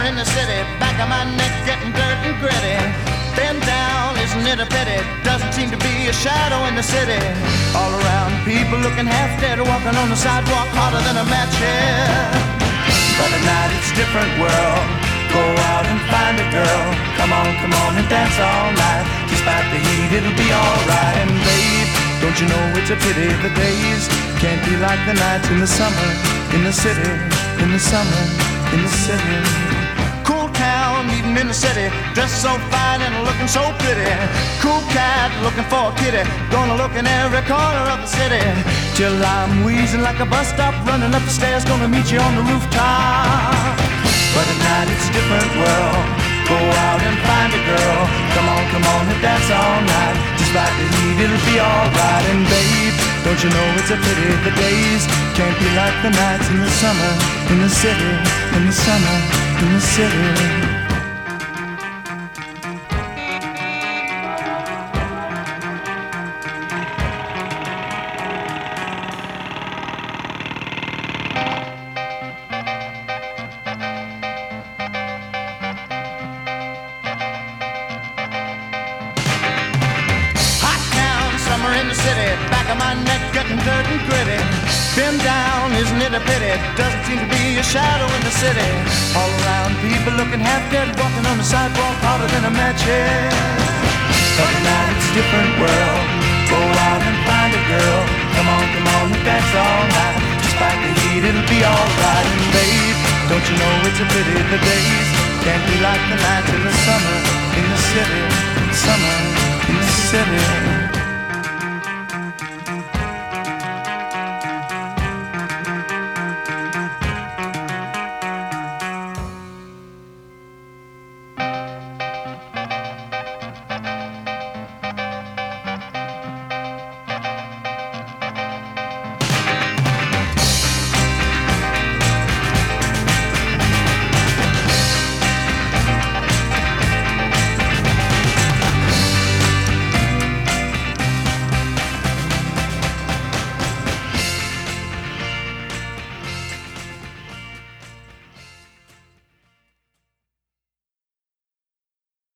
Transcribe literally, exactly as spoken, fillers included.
in the city, back of my neck getting dirt and gritty. Bend down, isn't it a pity? Doesn't seem to be a shadow in the city. All around, people looking half dead, walking on the sidewalk harder than a match here. But at night it's a different world. Go out and find a girl. Come on, come on and dance all night. Despite the heat, it'll be alright. And babe, don't you know it's a pity the days can't be like the nights in the summer, in the city, in the summer, in the city. Cool town, meeting in the city, dressed so fine and looking so pretty. Cool cat, looking for a kitty, gonna look in every corner of the city. Till I'm wheezing like a bus stop, running up the stairs, gonna meet you on the rooftop. But at night it's a different world. Go out and find a girl. Come on, come on and dance all night. Despite the heat, it'll be alright. And babe, don't you know it's a pity the days can't be like the nights in the summer, in the city, in the summer, in the city. In the city, back of my neck getting dirt and gritty. Bend down, isn't it a pity? Doesn't seem to be a shadow in the city. All around, people looking half dead, walking on the sidewalk harder than a match head. But tonight it's a different world. Go out and find a girl. Come on, come on and dance all night. Despite the heat, it'll be alright. And babe, don't you know it's a pity the days can't be like the nights in the summer, in the city, summer, in the city.